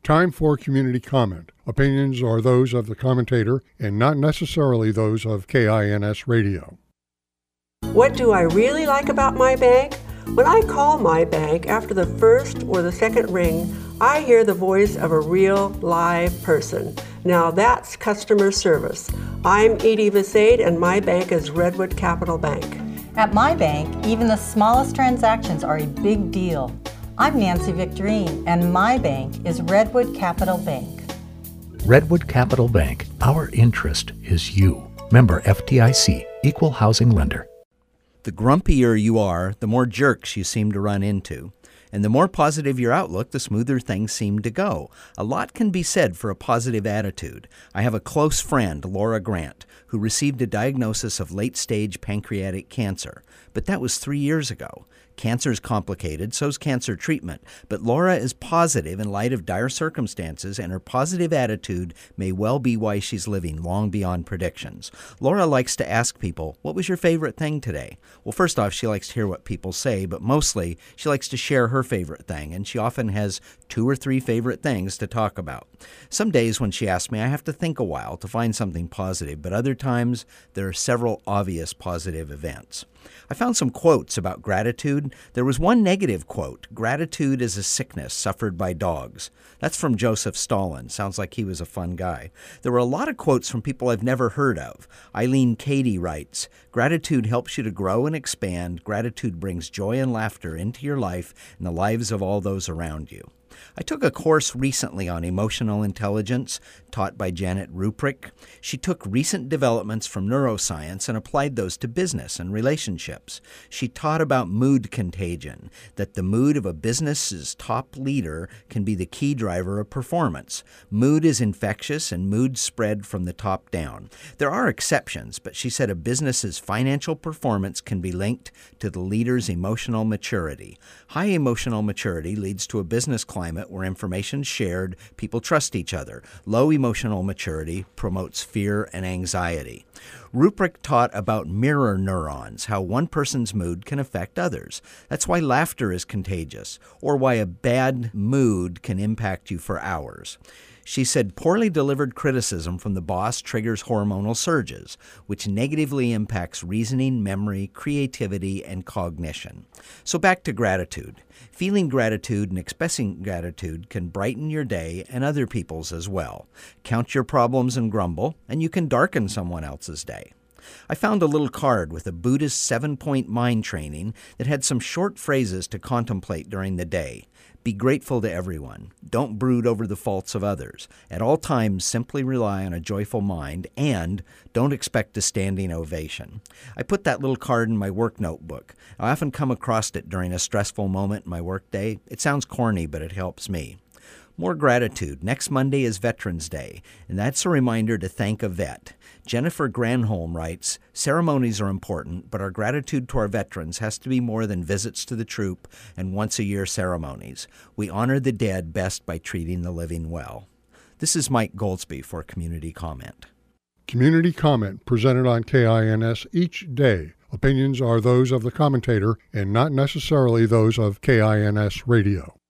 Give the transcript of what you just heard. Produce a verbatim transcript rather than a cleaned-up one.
Time for community comment. Opinions are those of the commentator and not necessarily those of K I N S Radio. What do I really like about my bank? When I call my bank after the first or the second ring, I hear the voice of a real live person. Now that's customer service. I'm Edie Visade and my bank is Redwood Capital Bank. At my bank, even the smallest transactions are a big deal. I'm Nancy Victorine, and my bank is Redwood Capital Bank. Redwood Capital Bank, our interest is you. Member F D I C, Equal Housing Lender. The grumpier you are, the more jerks you seem to run into. And the more positive your outlook, the smoother things seem to go. A lot can be said for a positive attitude. I have a close friend, Laura Grant, who received a diagnosis of late-stage pancreatic cancer. But that was three years ago. Cancer is complicated, so's cancer treatment, but Laura is positive in light of dire circumstances, and her positive attitude may well be why she's living long beyond predictions. Laura likes to ask people, what was your favorite thing today? Well, first off, she likes to hear what people say, but mostly she likes to share her favorite thing, and she often has two or three favorite things to talk about. Some days when she asks me, I have to think a while to find something positive, but other times there are several obvious positive events. I found some quotes about gratitude. There was one negative quote, gratitude is a sickness suffered by dogs. That's from Joseph Stalin. Sounds like he was a fun guy. There were a lot of quotes from people I've never heard of. Eileen Cady writes, gratitude helps you to grow and expand. Gratitude brings joy and laughter into your life and the lives of all those around you. I took a course recently on emotional intelligence taught by Janet Ruprecht. She took recent developments from neuroscience and applied those to business and relationships. She taught about mood contagion, that the mood of a business's top leader can be the key driver of performance. Mood is infectious and mood spread from the top down. There are exceptions, but she said a business's financial performance can be linked to the leader's emotional maturity. High emotional maturity leads to a business climate where information is shared, people trust each other. Low emotional maturity promotes fear and anxiety. Ruprecht taught about mirror neurons, how one person's mood can affect others. That's why laughter is contagious, or why a bad mood can impact you for hours. She said poorly delivered criticism from the boss triggers hormonal surges, which negatively impacts reasoning, memory, creativity, and cognition. So back to gratitude. Feeling gratitude and expressing gratitude can brighten your day and other people's as well. Count your problems and grumble, and you can darken someone else's day. I found a little card with a Buddhist seven-point mind training that had some short phrases to contemplate during the day. Be grateful to everyone. Don't brood over the faults of others. At all times, simply rely on a joyful mind, and don't expect a standing ovation. I put that little card in my work notebook. I often come across it during a stressful moment in my workday. It sounds corny, but it helps me. More gratitude. Next Monday is Veterans Day, and that's a reminder to thank a vet. Jennifer Granholm writes, ceremonies are important, but our gratitude to our veterans has to be more than visits to the troop and once-a-year ceremonies. We honor the dead best by treating the living well. This is Mike Goldsby for Community Comment. Community comment presented on K I N S each day. Opinions are those of the commentator and not necessarily those of K I N S Radio.